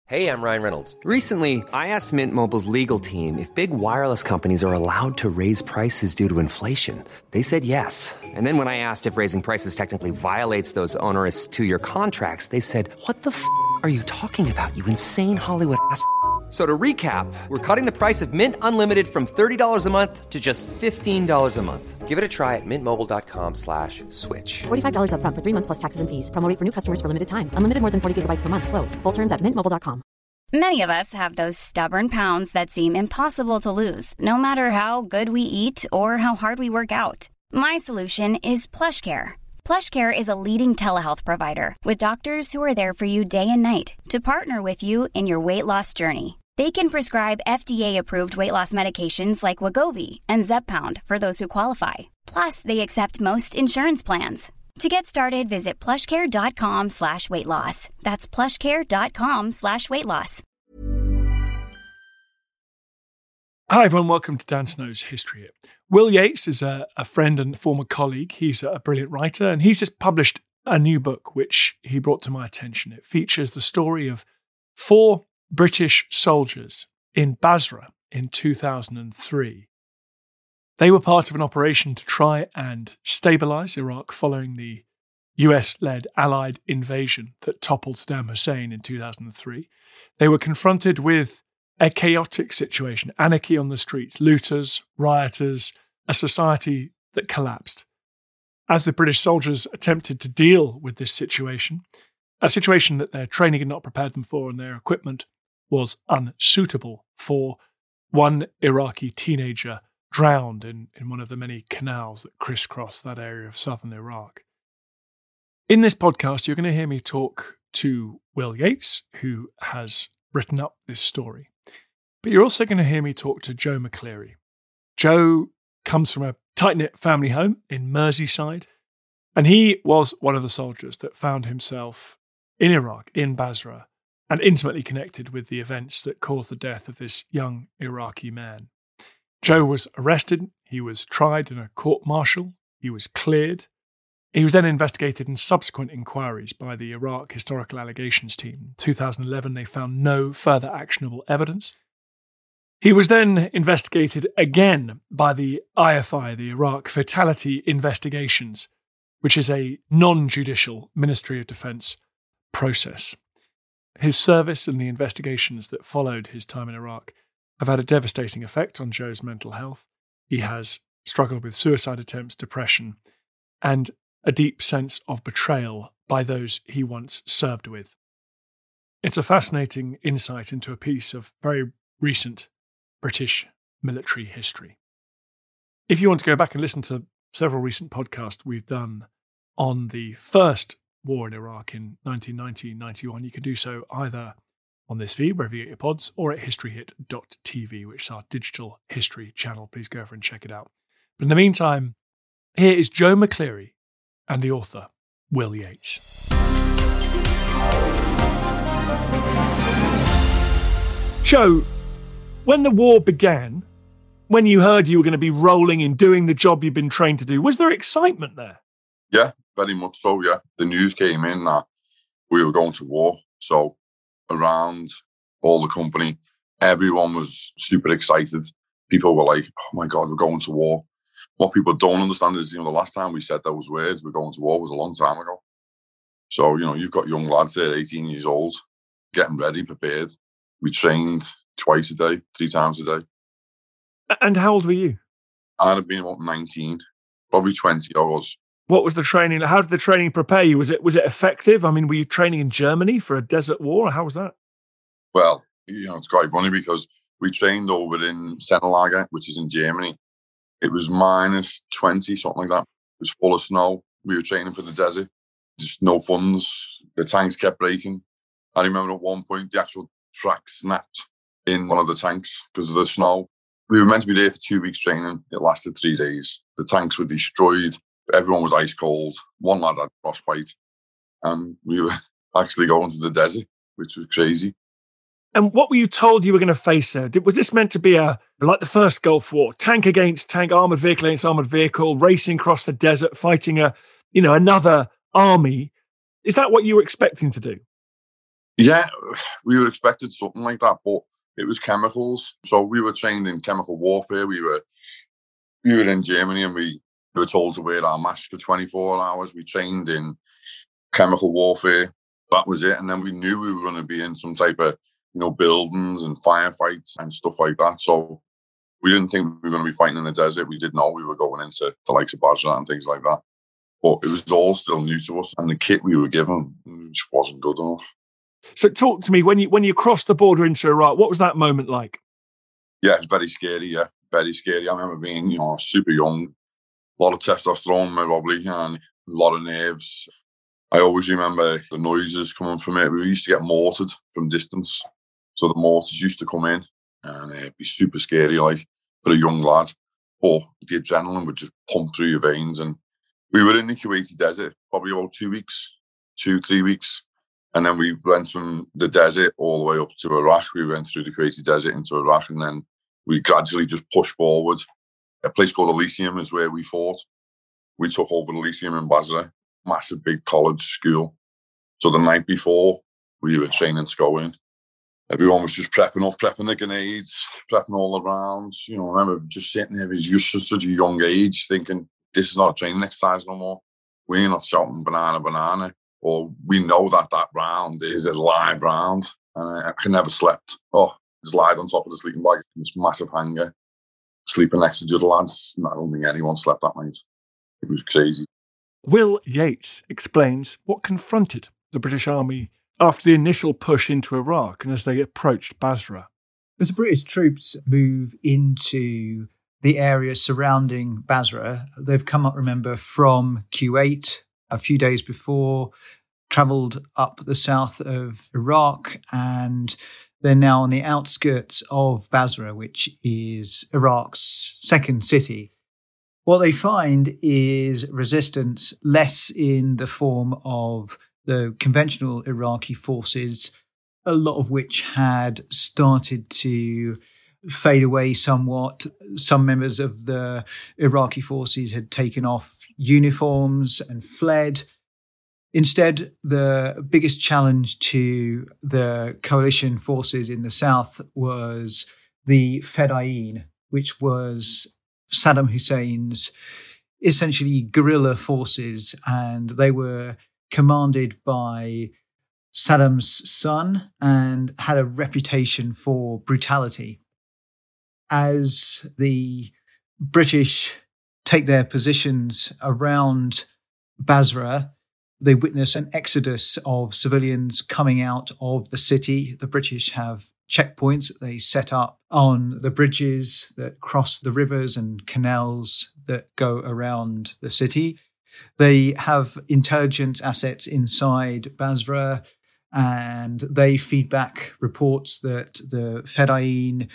Hey, I'm Ryan Reynolds. Recently, I asked Mint Mobile's legal team if big wireless companies are allowed to raise prices due to inflation. They said yes. And then when I asked if raising prices technically violates those onerous two-year contracts, they said, "What the f*** are you talking about, you insane Hollywood ass?" So to recap, we're cutting the price of Mint Unlimited from $30 a month to just $15 a month. Give it a try at mintmobile.com/switch. $45 up front for 3 months plus taxes and fees. Promo rate for new customers for limited time. Unlimited more than 40 gigabytes per month. Slows full terms at mintmobile.com. Many of us have those stubborn pounds that seem impossible to lose, no matter how good we eat or how hard we work out. My solution is PlushCare. PlushCare is a leading telehealth provider with doctors who are there for you day and night to partner with you in your weight loss journey. They can prescribe FDA-approved weight loss medications like Wegovy and Zepbound for those who qualify. Plus, they accept most insurance plans. To get started, visit plushcare.com/weightloss. That's plushcare.com/weightloss. Hi everyone, welcome to Dan Snow's History Hit. Will Yates is a friend and former colleague. He's a brilliant writer, and he's just published a new book which he brought to my attention. It features the story of 4 British soldiers in Basra in 2003. They were part of an operation to try and stabilise Iraq following the US-led Allied invasion that toppled Saddam Hussein in 2003. They were confronted with a chaotic situation, anarchy on the streets, looters, rioters, a society that collapsed. As the British soldiers attempted to deal with this situation, a situation that their training had not prepared them for and their equipment was unsuitable for, one Iraqi teenager drowned in one of the many canals that crisscross that area of southern Iraq. In this podcast, you're going to hear me talk to Will Yates, who has written up this story. But you're also going to hear me talk to Joe McCleary. Joe comes from a tight-knit family home in Merseyside, and he was one of the soldiers that found himself in Iraq, in Basra, and intimately connected with the events that caused the death of this young Iraqi man. Joe was arrested, he was tried in a court-martial, he was cleared. He was then investigated in subsequent inquiries by the Iraq Historical Allegations Team. In 2011, they found no further actionable evidence. He was then investigated again by the IFI, the Iraq Fatality Investigations, which is a non-judicial Ministry of Defense process. His service and the investigations that followed his time in Iraq have had a devastating effect on Joe's mental health. He has struggled with suicide attempts, depression, and a deep sense of betrayal by those he once served with. It's a fascinating insight into a piece of very recent British military history. If you want to go back and listen to several recent podcasts we've done on the first war in Iraq in 1990-91, you can do so either on this feed, wherever you get your pods, or at historyhit.tv, which is our digital history channel. Please go over and check it out. But in the meantime, here is Joe McCleary and the author, Will Yates. Joe, when the war began, when you heard you were going to be rolling in doing the job you've been trained to do, was there excitement there? Yeah, very much so, yeah. The news came in that we were going to war. So around all the company, everyone was super excited. People were like, oh my God, we're going to war. What people don't understand is, the last time we said those words, we're going to war, was a long time ago. So, you've got young lads there, 18 years old, getting ready, prepared. We trained twice a day, 3 times a day. And how old were you? I'd have been about 19, probably 20 I was. What was the training? How did the training prepare you? Was it effective? I mean, were you training in Germany for a desert war? How was that? Well, it's quite funny because we trained over in Sennelager, which is in Germany. It was minus 20, something like that. It was full of snow. We were training for the desert. Just no funds. The tanks kept breaking. I remember at one point the actual track snapped in one of the tanks because of the snow. We were meant to be there for 2 weeks training. It lasted 3 days. The tanks were destroyed. Everyone was ice cold. One lad had frostbite. And we were actually going to the desert, which was crazy. And what were you told you were going to face there? Was this meant to be like the first Gulf War, tank against tank, armoured vehicle against armoured vehicle, racing across the desert, fighting another army? Is that what you were expecting to do? Yeah, we were expected something like that, but it was chemicals. So we were trained in chemical warfare. We were in Germany, and we were told to wear our mask for 24 hours. We trained in chemical warfare. That was it. And then we knew we were going to be in some type of, buildings and firefights and stuff like that. So we didn't think we were going to be fighting in the desert. We did know we were going into the likes of Basra and things like that. But it was all still new to us. And the kit we were given just wasn't good enough. So talk to me, when you crossed the border into Iraq, what was that moment like? Yeah, it's very scary, yeah. Very scary. I remember being, super young, a lot of testosterone, probably, and a lot of nerves. I always remember the noises coming from it. We used to get mortared from distance. So the mortars used to come in, and it'd be super scary, like, for a young lad. But the adrenaline would just pump through your veins. And we were in the Kuwaiti desert probably about 3 weeks. And then we went from the desert all the way up to Iraq. We went through the Kuwaiti desert into Iraq, and then we gradually just pushed forward. A place called Elysium is where we fought. We took over Elysium in Basra, massive big college school. So the night before, we were training to go in. Everyone was just prepping the grenades, prepping all the rounds. I remember just sitting there, just at such a young age, thinking, this is not a training exercise no more. We're not shouting banana. Or we know that round is a live round. And I never slept. Just lied on top of the sleeping bag, this massive hanger, sleeping next to the other lads. I don't think anyone slept that night. It was crazy. Will Yates explains what confronted the British Army after the initial push into Iraq and as they approached Basra. As the British troops move into the area surrounding Basra, they've come up, remember, from Kuwait a few days before, travelled up the south of Iraq, and they're now on the outskirts of Basra, which is Iraq's second city. What they find is resistance less in the form of the conventional Iraqi forces, a lot of which had started to fade away somewhat. Some members of the Iraqi forces had taken off uniforms and fled. Instead, the biggest challenge to the coalition forces in the south was the Fedayeen, which was Saddam Hussein's essentially guerrilla forces, and they were commanded by Saddam's son and had a reputation for brutality. As the British take their positions around Basra, they witness an exodus of civilians coming out of the city. The British have checkpoints that they set up on the bridges that cross the rivers and canals that go around the city. They have intelligence assets inside Basra, and they feed back reports that the Fedayeen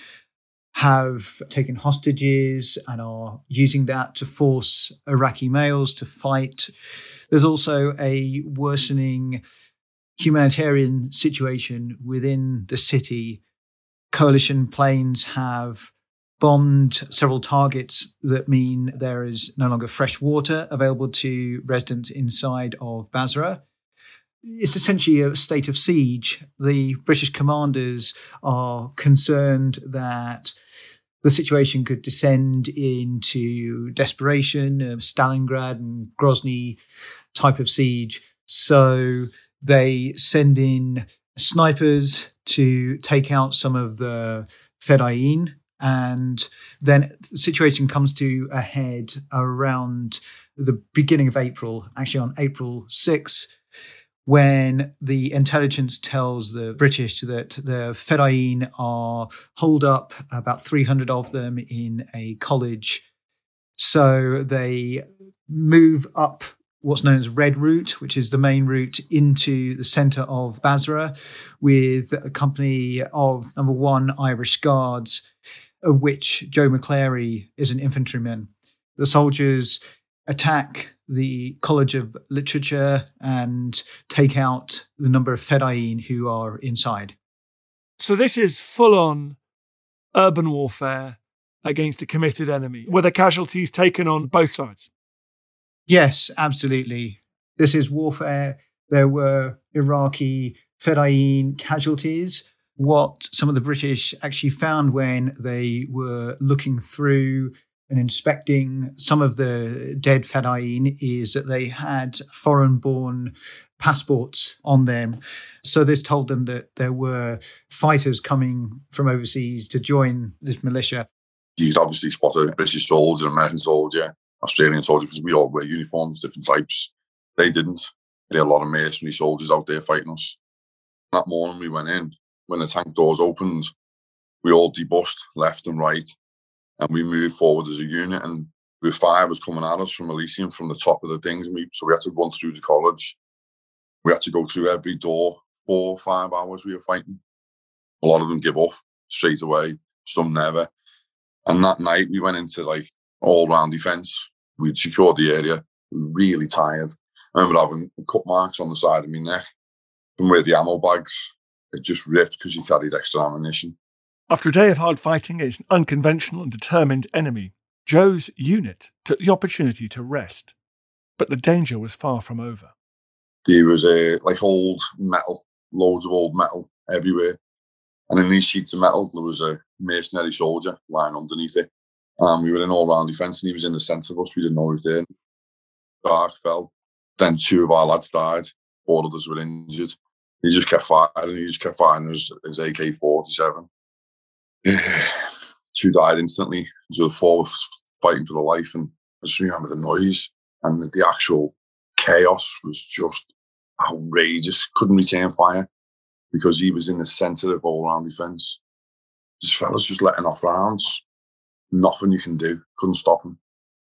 have taken hostages and are using that to force Iraqi males to fight. There's also a worsening humanitarian situation within the city. Coalition planes have bombed several targets that mean there is no longer fresh water available to residents inside of Basra. It's essentially a state of siege. The British commanders are concerned that the situation could descend into desperation, Stalingrad and Grozny type of siege. So they send in snipers to take out some of the Fedayeen. And then the situation comes to a head around the beginning of April, actually on April 6th, when the intelligence tells the British that the Fedayeen are holed up, about 300 of them, in a college. So they move up what's known as Red Route, which is the main route into the centre of Basra, with a company of number 1 Irish Guards, of which Joe McClary is an infantryman. The soldiers attack the College of Literature and take out the number of Fedayeen who are inside. So this is full-on urban warfare against a committed enemy. Were there casualties taken on both sides? Yes, absolutely. This is warfare. There were Iraqi Fedayeen casualties. What some of the British actually found when they were looking through and inspecting some of the dead Fedayeen is that they had foreign-born passports on them. So this told them that there were fighters coming from overseas to join this militia. You'd obviously spot a British soldier, American soldier, Australian soldier, because we all wear uniforms, different types. They didn't. They had a lot of mercenary soldiers out there fighting us. That morning we went in, when the tank doors opened, we all debussed left and right, and we moved forward as a unit. And the fire was coming at us from Elysium, from the top of the things. So we had to run through the college. We had to go through every door. 4 or 5 hours we were fighting. A lot of them give up straight away. Some never. And that night we went into all-round defence. We'd secured the area. We were really tired. I remember having cut marks on the side of my neck from where the ammo bags had just ripped because he carried extra ammunition. After a day of hard fighting against an unconventional and determined enemy, Joe's unit took the opportunity to rest. But the danger was far from over. There was old metal, loads of old metal everywhere. And in these sheets of metal, there was a mercenary soldier lying underneath it. We were in all-round defence and he was in the centre of us. We didn't know he was there. Dark fell. Then 2 of our lads died. 4 others were injured. He just kept firing. He just kept firing his AK-47. 2 died instantly. So the 4 were fighting for their life. And I just remember the noise and the actual chaos was just outrageous. Couldn't return fire because he was in the centre of all-round defence. This fella's just letting off rounds. Nothing you can do. Couldn't stop him.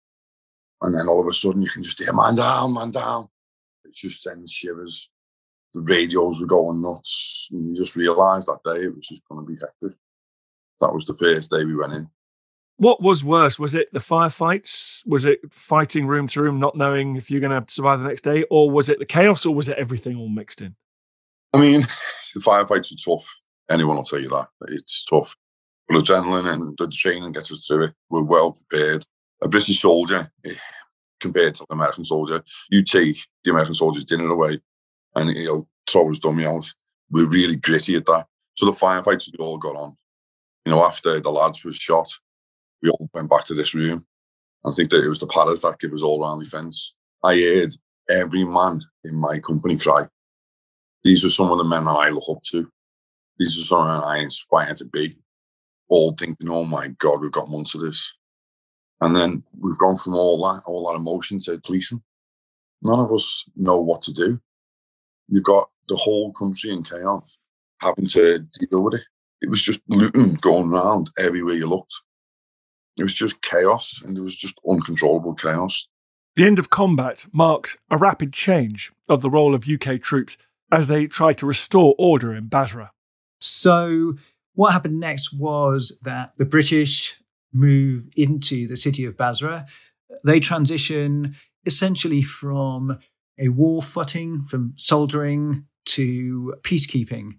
And then all of a sudden you can just hear, man down, man down. It just sends shivers. The radios were going nuts. And you just realised that day it was just going to be hectic. That was the first day we went in. What was worse? Was it the firefights? Was it fighting room to room, not knowing if you're going to survive the next day? Or was it the chaos, or was it everything all mixed in? I mean, the firefights were tough. Anyone will tell you that. It's tough. But adrenaline and the training gets us through it. We're well prepared. A British soldier, compared to an American soldier, you take the American soldier's dinner away and he'll throw his dummy out. We're really gritty at that. So the firefights we all got on. After the lads were shot, we all went back to this room. I think that it was the paras that gave us all-round defence. I heard every man in my company cry. These are some of the men that I look up to. These are some of the men I inspire to be. All thinking, oh my God, we've got months of this. And then we've gone from all that emotion to policing. None of us know what to do. You've got the whole country in chaos, having to deal with it. It was just looting going around everywhere you looked. It was just chaos, and there was just uncontrollable chaos. The end of combat marked a rapid change of the role of UK troops as they tried to restore order in Basra. So what happened next was that the British move into the city of Basra. They transition essentially from a war footing, from soldiering to peacekeeping.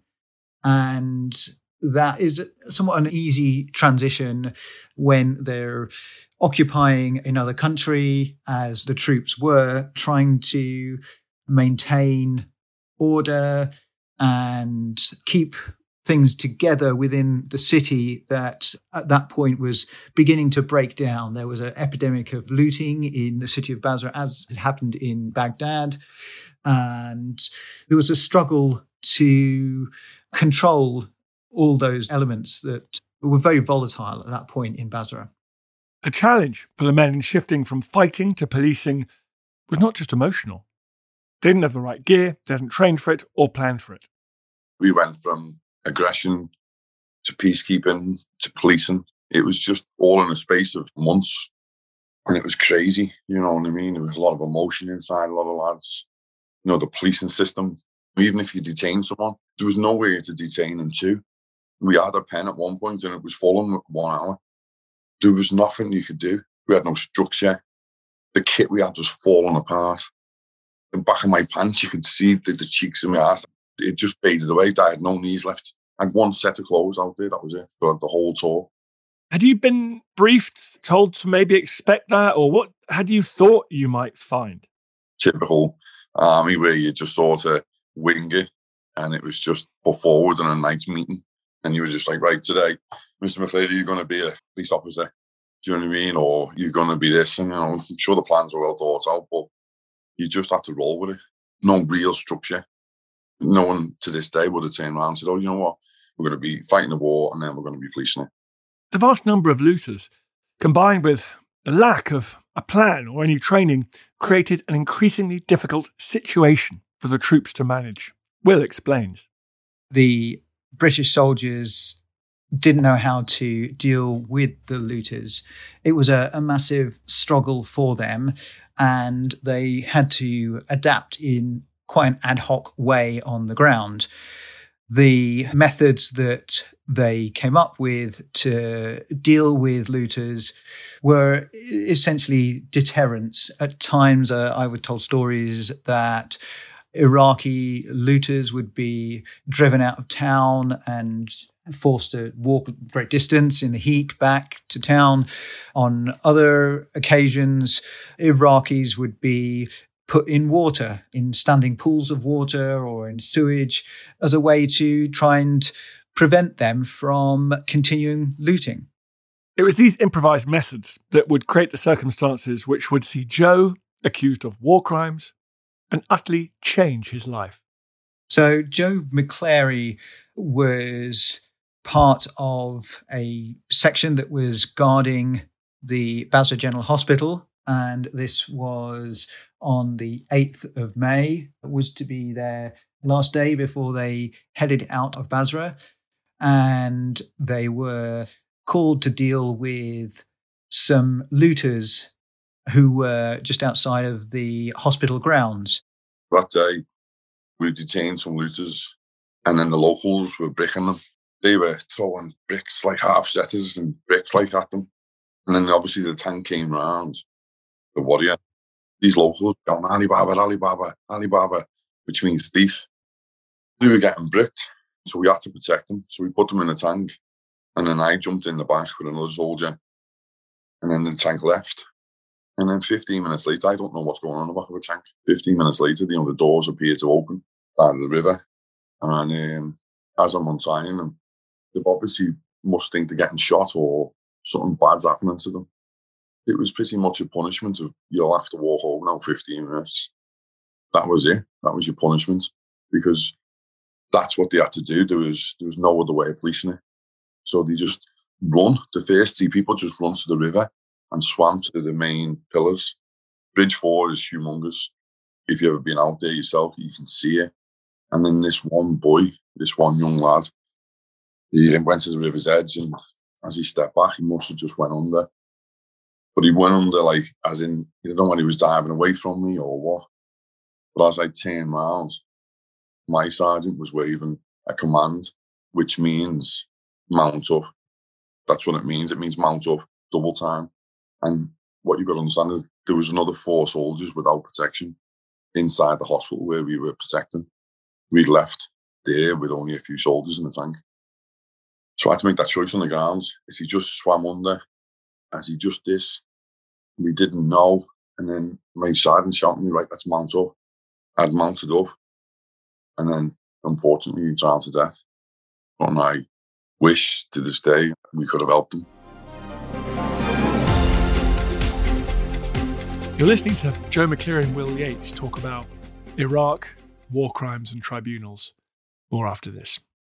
And that is somewhat an easy transition when they're occupying another country, as the troops were, trying to maintain order and keep things together within the city that at that point was beginning to break down. There was an epidemic of looting in the city of Basra, as it happened in Baghdad. And there was a struggle to control all those elements that were very volatile at that point in Basra. The challenge for the men in shifting from fighting to policing was not just emotional. They didn't have the right gear, they hadn't trained for it or planned for it. We went from aggression to peacekeeping to policing. It was just all in a space of months. And it was crazy, you know what I mean? There was a lot of emotion inside a lot of lads. The policing system, even if you detain someone, there was no way to detain them too. We had a pen at one point and it was full in 1 hour. There was nothing you could do. We had no structure. The kit we had was falling apart. The back of my pants, you could see the cheeks of my ass. It just faded away. I had no knees left. I had one set of clothes out there. That was it for the whole tour. Had you been briefed, told to maybe expect that? Or what had you thought you might find? Typical army where you just sort of wing it. And it was just put forward in a night's meeting. And you were just like, right, today, Mr. McCleary, you're going to be a police officer. Do you know what I mean? Or you're going to be this. And, I'm sure the plans were well thought out, but you just had to roll with it. No real structure. No one to this day would have turned around and said, oh, you know what? We're going to be fighting the war and then we're going to be policing it. The vast number of looters, combined with the lack of a plan or any training, created an increasingly difficult situation for the troops to manage. Will explains. The British soldiers didn't know how to deal with the looters. It was a massive struggle for them, and they had to adapt in quite an ad hoc way on the ground. The methods that they came up with to deal with looters were essentially deterrence. At times, I was told stories that Iraqi looters would be driven out of town and forced to walk a great distance in the heat back to town. On other occasions, Iraqis would be put in water, in standing pools of water or in sewage, as a way to try and prevent them from continuing looting. It was these improvised methods that would create the circumstances which would see Joe accused of war crimes and utterly change his life. So Joe McCleary was part of a section that was guarding the Basra General Hospital, and this was on the 8th of May. It was to be their last day before they headed out of Basra, and they were called to deal with some looters who were just outside of the hospital grounds. That day, we detained some looters, and then the locals were bricking them. They were throwing bricks, like half-setters and bricks like at them. And then obviously the tank came round, the warrior. These locals going, Ali Baba, Ali Baba, Ali Baba, which means thief. They were getting bricked, so we had to protect them. So we put them in the tank, and then I jumped in the back with another soldier, and then the tank left. And then 15 minutes later, I don't know what's going on in the back of a tank. 15 minutes later, the doors appeared to open down the river. And as I'm untying them, they obviously must think they're getting shot or something bad's happening to them. It was pretty much a punishment of, you'll have to walk home now 15 minutes. That was it. That was your punishment, because that's what they had to do. There was no other way of policing it. So they just run. The first 3 people just run to the river and swam to the main pillars. Bridge 4 is humongous. If you've ever been out there yourself, you can see it. And then this one young lad, he went to the river's edge, and as he stepped back, he must have just went under. But he went under, like, as in, I don't know when he was diving away from me or what. But as I turned round, my sergeant was waving a command, which means mount up. That's what it means. It means mount up, double time. And what you've got to understand is there was another 4 soldiers without protection inside the hospital where we were protecting. We'd left there with only a few soldiers in the tank. So I had to make that choice on the ground. Is he just swam under? As he just this? We didn't know. And then my sergeant shouted at me, right, let's mount up. I'd mounted up. And then, unfortunately, he drowned to death. And I wish to this day we could have helped him. You're listening to Joe McCleary and Will Yates talk about Iraq, war crimes and tribunals. More after this.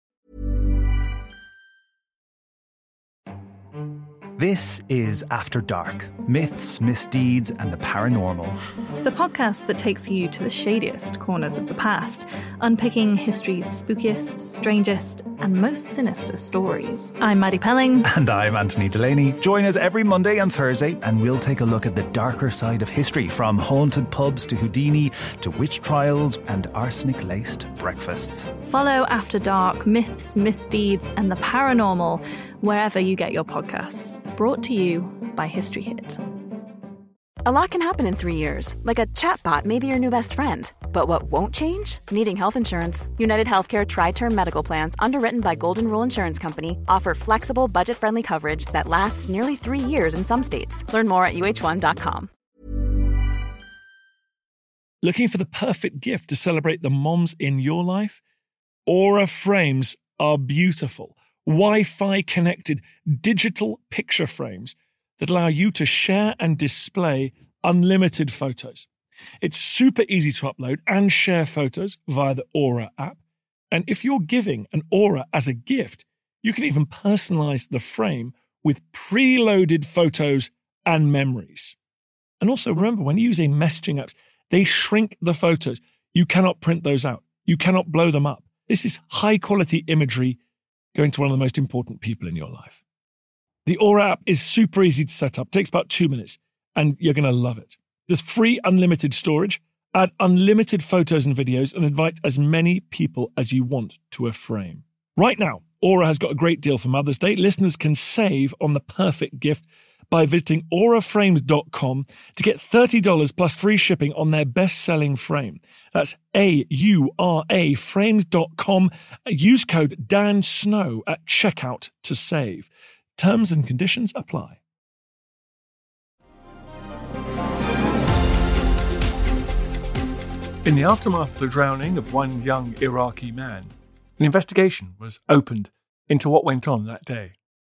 This is After Dark, myths, misdeeds, and the paranormal. The podcast that takes you to the shadiest corners of the past, unpicking history's spookiest, strangest, and most sinister stories. I'm Maddie Pelling. And I'm Anthony Delaney. Join us every Monday and Thursday, and we'll take a look at the darker side of history, from haunted pubs to Houdini, to witch trials and arsenic-laced breakfasts. Follow After Dark, myths, misdeeds, and the paranormal wherever you get your podcasts. Brought to you by History Hit. A lot can happen in 3 years, like a chatbot may be your new best friend. But what won't change? Needing health insurance. United Healthcare Tri-Term Medical Plans, underwritten by Golden Rule Insurance Company, offer flexible, budget-friendly coverage that lasts nearly 3 years in some states. Learn more at uh1.com. Looking for the perfect gift to celebrate the moms in your life? Aura frames are beautiful, Wi-Fi connected digital picture frames that allow you to share and display unlimited photos. It's super easy to upload and share photos via the Aura app. And if you're giving an Aura as a gift, you can even personalize the frame with preloaded photos and memories. And also remember, when using messaging apps, they shrink the photos. You cannot print those out. You cannot blow them up. This is high quality imagery going to one of the most important people in your life. The Aura app is super easy to set up, takes about 2 minutes, and you're going to love it. There's free unlimited storage, add unlimited photos and videos, and invite as many people as you want to a frame. Right now, Aura has got a great deal for Mother's Day. Listeners can save on the perfect gift by visiting auraframes.com to get $30 plus free shipping on their best-selling frame. That's AURA frames.com. Use code DANSNOW at checkout to save. Terms and conditions apply. In the aftermath of the drowning of one young Iraqi man, an investigation was opened into what went on that day.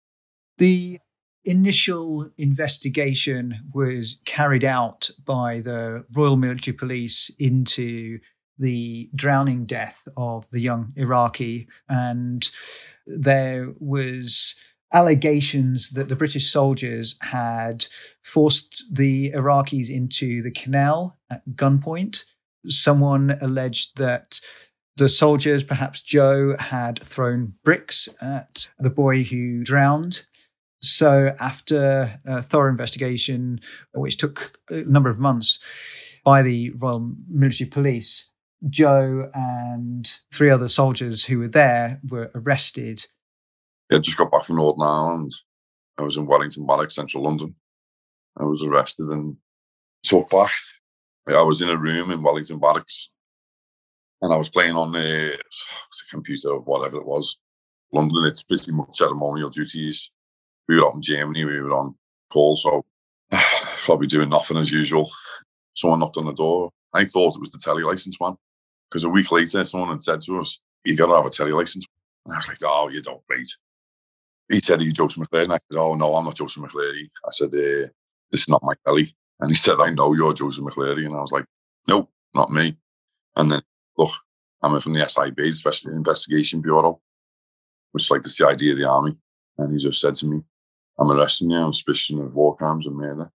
The initial investigation was carried out by the Royal Military Police into the drowning death of the young Iraqi, and there was allegations that the British soldiers had forced the Iraqis into the canal at gunpoint. Someone alleged that the soldiers, perhaps Joe, had thrown bricks at the boy who drowned. So after a thorough investigation, which took a number of months by the Royal Military Police, Joe and 3 other soldiers who were there were arrested. I just got back from Northern Ireland. I was in Wellington Barracks, central London. I was arrested and took back. I was in a room in Wellington Barracks and I was playing on the computer or whatever it was. London, it's pretty much ceremonial duties. We were out in Germany, we were on call, so probably doing nothing as usual. Someone knocked on the door. I thought it was the telly license man, because a week later, someone had said to us, "You got to have a telly license." And I was like, "Oh, you don't, mate." He said, "Are you Joseph McClary?" And I said, "Oh, no, I'm not Joseph McClary." I said, "This is not my telly." And he said, "I know you're Joseph McClary." And I was like, "Nope, not me." And then, look, I'm from the SIB, the Special Investigation Bureau, which is like the CID of the army. And he just said to me, "I'm arresting you on suspicion of war crimes and murder."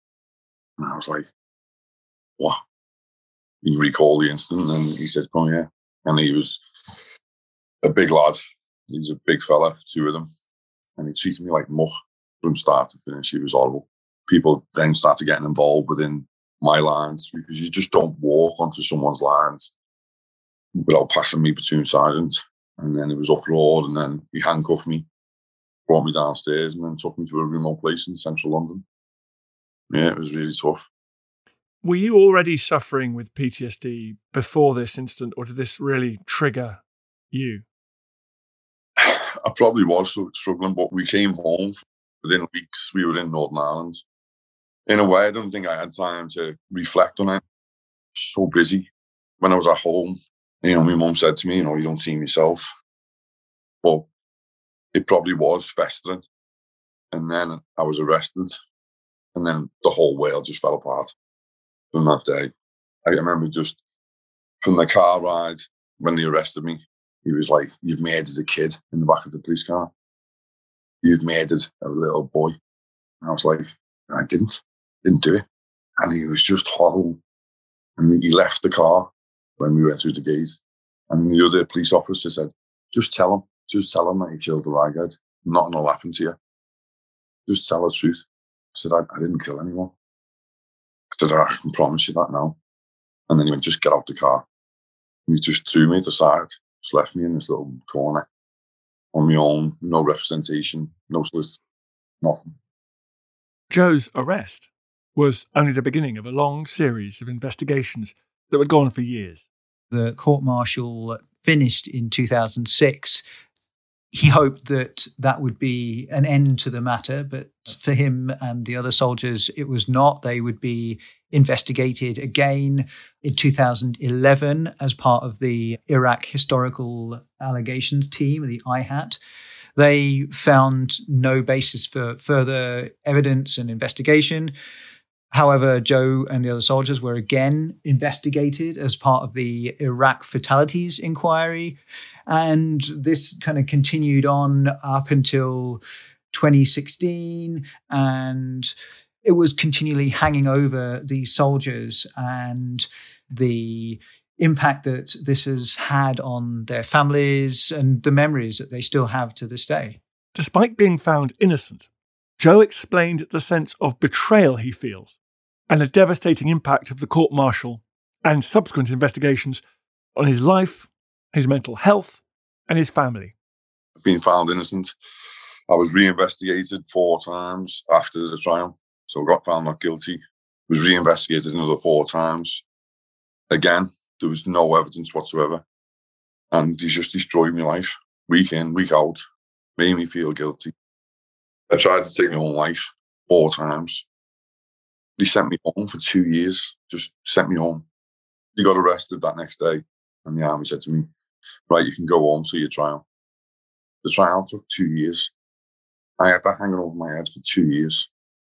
And I was like, "What?" He recalled the incident and he said, "Come here." And he was a big lad. He was a big fella, 2 of them. And he treated me like muck from start to finish. He was horrible. People then started getting involved within my lines, because you just don't walk onto someone's lines without passing me platoon sergeant. And then it was uproar, and then he handcuffed me, brought me downstairs, and then took me to a remote place in central London. Yeah, it was really tough. Were you already suffering with PTSD before this incident, or did this really trigger you? I probably was struggling, but we came home. Within weeks, we were in Northern Ireland. In a way, I don't think I had time to reflect on it. So busy. When I was at home, my mum said to me, "You don't seem yourself." But it probably was festering. And then I was arrested. And then the whole world just fell apart from that day. I remember just from the car ride, when they arrested me, he was like, "You've murdered a kid in the back of the police car. You've murdered a little boy." And I was like, "I didn't do it." And he was just horrible. And he left the car when we went through the gate. And the other police officer said, just tell him that you killed the raghead. Nothing will happen to you. Just tell the truth." I said, I didn't kill anyone. I said, "I can promise you that now." And then he went, "Just get out the car." And he just threw me to the side, just left me in this little corner on my own, no representation, no solicitor, nothing. Joe's arrest was only the beginning of a long series of investigations that would go on for years. The court-martial finished in 2006. He hoped that would be an end to the matter, but for him and the other soldiers, it was not. They would be investigated again in 2011 as part of the Iraq Historical Allegations Team, the IHAT. They found no basis for further evidence and investigation. However, Joe and the other soldiers were again investigated as part of the Iraq Fatalities Inquiry. And this kind of continued on up until 2016. And it was continually hanging over these soldiers and the impact that this has had on their families and the memories that they still have to this day. Despite being found innocent, Joe explained the sense of betrayal he feels and the devastating impact of the court-martial and subsequent investigations on his life, his mental health, and his family. Being found innocent, I was reinvestigated 4 times after the trial. So I got found not guilty, was reinvestigated another 4 times. Again, there was no evidence whatsoever. And he just destroyed my life, week in, week out, made me feel guilty. I tried to take my own life 4 times. He sent me home for 2 years, just sent me home. He got arrested that next day, and the army said to me, right, you can go home to your trial. The trial took 2 years. I had that hanging over my head for 2 years.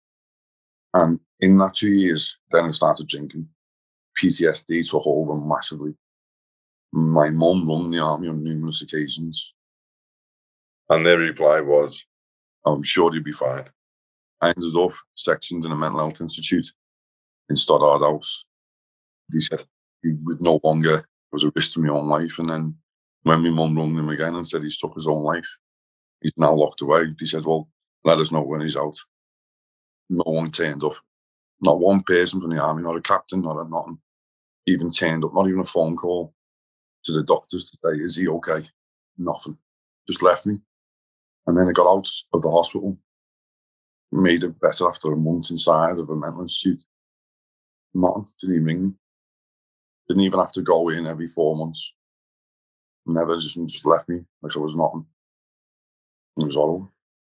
And in that 2 years, then I started drinking. PTSD took over massively. My mum rung the army on numerous occasions. And their reply was, I'm sure you'll be fine. I ended up sectioned in a mental health institute in Stoddard House. He said he was no longer was a risk to my own life. And then when my mum rung him again and said he's took his own life, he's now locked away. He said, well, let us know when he's out. No one turned up. Not one person from the army, not a captain, not a nothing, even turned up. Not even a phone call to the doctors to say, is he okay? Nothing. Just left me. And then I got out of the hospital. Made it better after a month inside of a mental institute. Nothing. Didn't even ring me. Didn't even have to go in every 4 months. Never, just left me like I was nothing. It was horrible.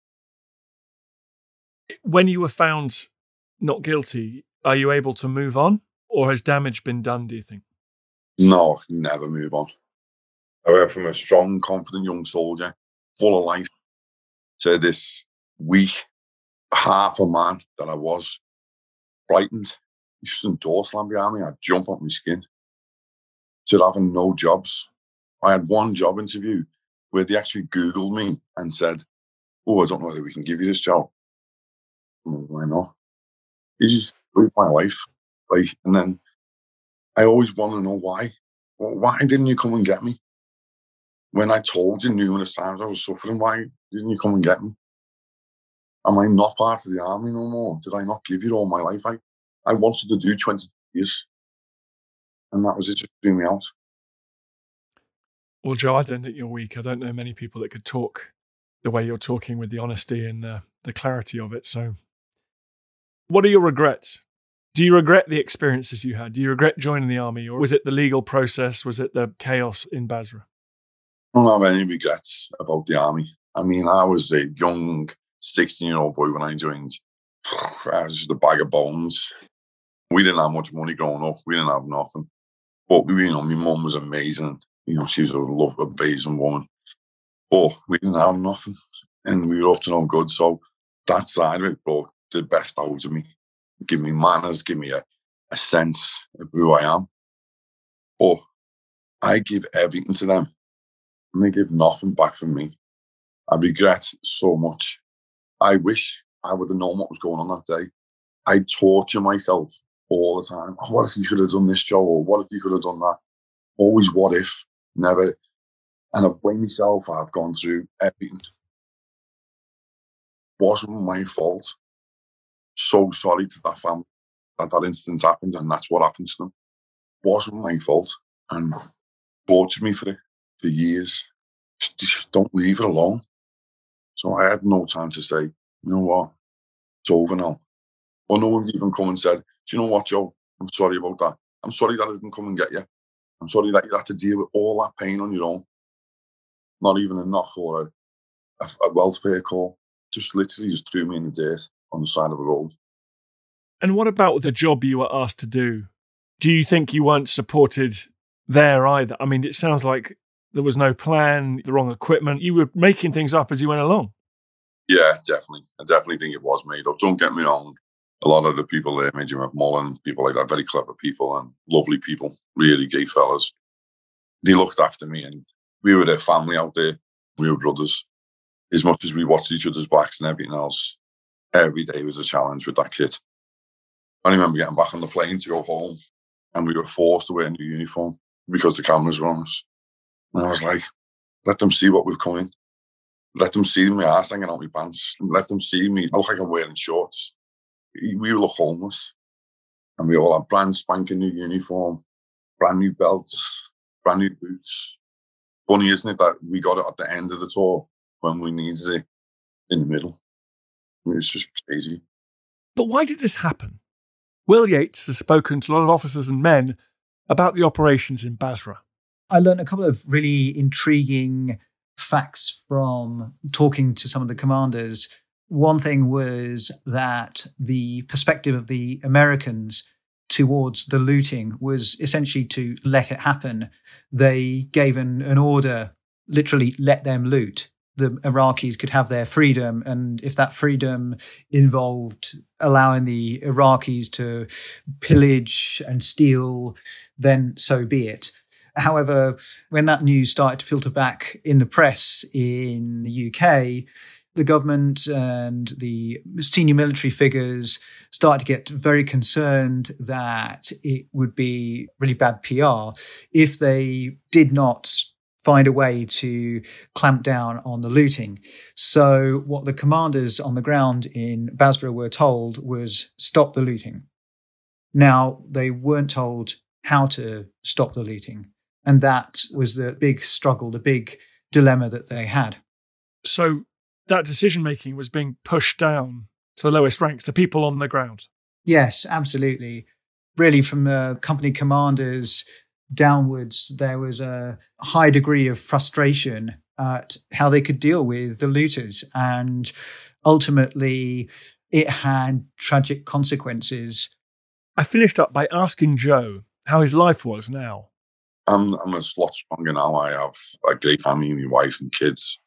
When you were found not guilty, are you able to move on? Or has damage been done, do you think? No, I can never move on. I went from a strong, confident young soldier, full of life, to this weak, half a man that I was, frightened. Just some door slam behind me, I'd jump up my skin. To having no jobs. I had one job interview where they actually Googled me and said, oh, I don't know whether we can give you this job. Why not? He just lived my life. Like, and then I always want to know why. Well, why didn't you come and get me? When I told you numerous times I was suffering, why didn't you come and get me? Am I not part of the army no more? Did I not give you all my life? I wanted to do 20 years. And that was it, just threw me out. Well, Joe, I don't think you're weak. I don't know many people that could talk the way you're talking with the honesty and the clarity of it. So what are your regrets? Do you regret the experiences you had? Do you regret joining the army? Or was it the legal process? Was it the chaos in Basra? I don't have any regrets about the army. I mean, I was a young 16-year-old boy when I joined. I was just a bag of bones. We didn't have much money growing up. We didn't have nothing. But, you know, my mum was amazing. You know, she was a lovely, amazing woman. But we didn't have nothing. And we were up to no good. So that side of it brought the best out of me. Give me manners, give me a sense of who I am. But I give everything to them. And they give nothing back from me. I regret so much. I wish I would have known what was going on that day. I torture myself all the time. Oh, what if you could have done this, Joe? Or what if you could have done that? Always what if, never. And I blame myself. I've gone through everything. Wasn't my fault. So sorry to that family that incident happened and that's what happened to them. Wasn't my fault. And tortured me for it for years. Just don't leave it alone. So I had no time to say, you know what, it's over now. Or no one even come and said, do you know what, Joe, I'm sorry about that. I'm sorry that I didn't come and get you. I'm sorry that you had to deal with all that pain on your own. Not even a knock or a welfare call. Just literally just threw me in the dirt on the side of the road. And what about the job you were asked to do? Do you think you weren't supported there either? I mean, it sounds like there was no plan, the wrong equipment. You were making things up as you went along. Yeah, definitely. I definitely think it was made up. Don't get me wrong. A lot of the people there, Major McMullen, people like that, very clever people and lovely people, really gay fellas. They looked after me and we were their family out there. We were brothers. As much as we watched each other's backs and everything else, every day was a challenge with that kid. I remember getting back on the plane to go home and we were forced to wear a new uniform because the cameras were on us. And I was like, let them see what we've come in. Let them see my ass hanging out my pants. Let them see me. I look like I'm wearing shorts. We look homeless. And we all had brand spanking new uniform, brand new belts, brand new boots. Funny, isn't it, that we got it at the end of the tour when we needed it in the middle. I mean, it's just crazy. But why did this happen? Will Yates has spoken to a lot of officers and men about the operations in Basra. I learned a couple of really intriguing facts from talking to some of the commanders. One thing was that the perspective of the Americans towards the looting was essentially to let it happen. They gave an order, literally let them loot. The Iraqis could have their freedom, and if that freedom involved allowing the Iraqis to pillage and steal, then so be it. However, when that news started to filter back in the press in the UK, the government and the senior military figures started to get very concerned that it would be really bad PR if they did not find a way to clamp down on the looting. So what the commanders on the ground in Basra were told was stop the looting. Now, they weren't told how to stop the looting. And that was the big struggle, the big dilemma that they had. So that decision-making was being pushed down to the lowest ranks, the people on the ground. Yes, absolutely. Really, from company commanders downwards, there was a high degree of frustration at how they could deal with the looters. And ultimately, it had tragic consequences. I finished up by asking Joe how his life was now. I'm a lot stronger now. I have a great family, my wife and kids.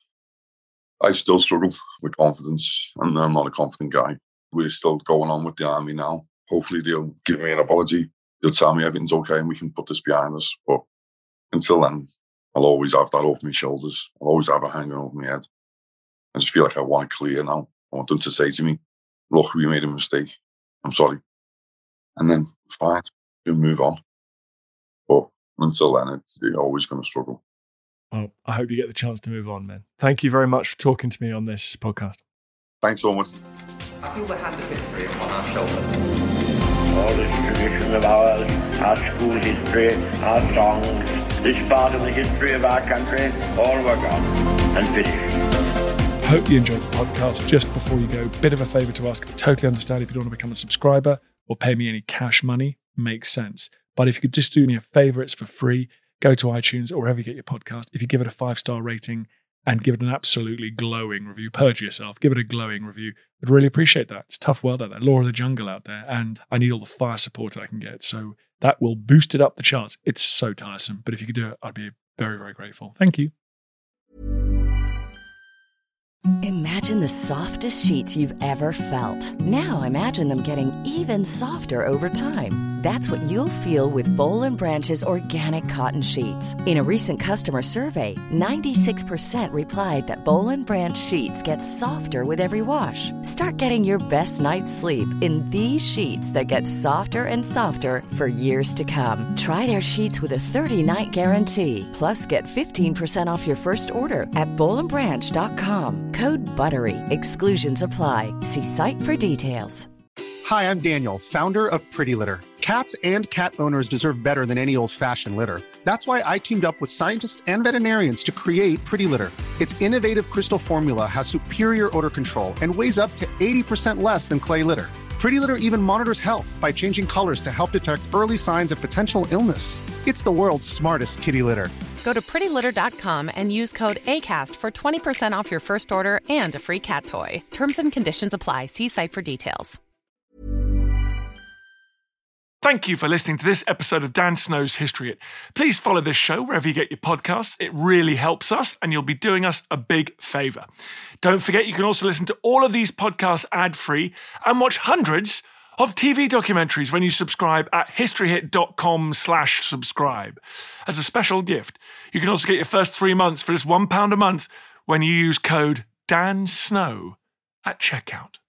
I still struggle with confidence, and I'm not a confident guy. We're still going on with the army now. Hopefully they'll give me an apology. They'll tell me everything's okay and we can put this behind us. But until then, I'll always have that over my shoulders. I'll always have it hanging over my head. I just feel like I want it clear now. I want them to say to me, look, we made a mistake. I'm sorry. And then, fine, we'll move on. But until then, you're always going to struggle. Well, I hope you get the chance to move on, man. Thank you very much for talking to me on this podcast. Thanks so much. I feel the hand of history upon our shoulders. All this tradition of ours, our school history, our songs, this part of the history of our country, all were gone and finished. Hope you enjoyed the podcast. Just before you go, bit of a favour to ask. I totally understand if you don't want to become a subscriber or pay me any cash money. Makes sense. But if you could just do me a favour, it's for free. Go to iTunes or wherever you get your podcast. If you give it a 5-star rating and give it an absolutely glowing review, purge yourself, give it a glowing review. I'd really appreciate that. It's a tough world out there, law of the jungle out there, and I need all the fire support I can get. So that will boost it up the charts. It's so tiresome. But if you could do it, I'd be very, very grateful. Thank you. Imagine the softest sheets you've ever felt. Now imagine them getting even softer over time. That's what you'll feel with Boll & Branch's organic cotton sheets. In a recent customer survey, 96% replied that Boll & Branch sheets get softer with every wash. Start getting your best night's sleep in these sheets that get softer and softer for years to come. Try their sheets with a 30-night guarantee. Plus, get 15% off your first order at bollandbranch.com. Code BUTTERY. Exclusions apply. See site for details. Hi, I'm Daniel, founder of Pretty Litter. Cats and cat owners deserve better than any old-fashioned litter. That's why I teamed up with scientists and veterinarians to create Pretty Litter. Its innovative crystal formula has superior odor control and weighs up to 80% less than clay litter. Pretty Litter even monitors health by changing colors to help detect early signs of potential illness. It's the world's smartest kitty litter. Go to prettylitter.com and use code ACAST for 20% off your first order and a free cat toy. Terms and conditions apply. See site for details. Thank you for listening to this episode of Dan Snow's History Hit. Please follow this show wherever you get your podcasts. It really helps us, and you'll be doing us a big favour. Don't forget, you can also listen to all of these podcasts ad-free and watch hundreds of TV documentaries when you subscribe at historyhit.com/subscribe. As a special gift, you can also get your first 3 months for just £1 a month when you use code DANSNOW at checkout.